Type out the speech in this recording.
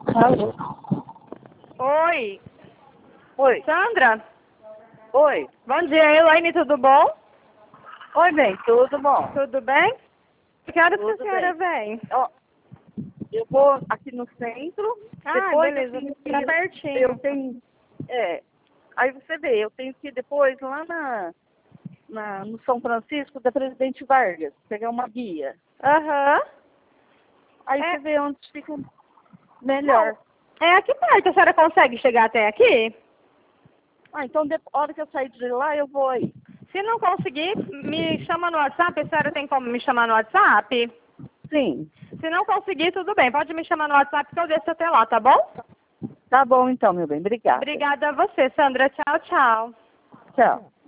Alô? Oi, Oi. Sandra? Oi. Bom dia, Elaine, tudo bom? Oi, bem, tudo bom? Tudo bem? Que horas que a Tudo senhora bem. vem? Ó, eu vou aqui no centro, Ah, depois eu beleza, tenho que tá ir, pertinho. aí você vê, eu tenho que ir depois lá no São Francisco da Presidente Vargas, pegar uma guia. Aham. Aí É. você vê onde fica melhor. É aqui perto, a senhora consegue chegar até aqui? Ah, então a hora que eu sair de lá eu vou aí. Se não conseguir, me chama no WhatsApp, a senhora tem como me chamar no WhatsApp? Sim. Se não conseguir, tudo bem, pode me chamar no WhatsApp que eu desço até lá, tá bom? Tá bom então, meu bem. Obrigada. Obrigada a você, Sandra. Tchau, tchau. Tchau.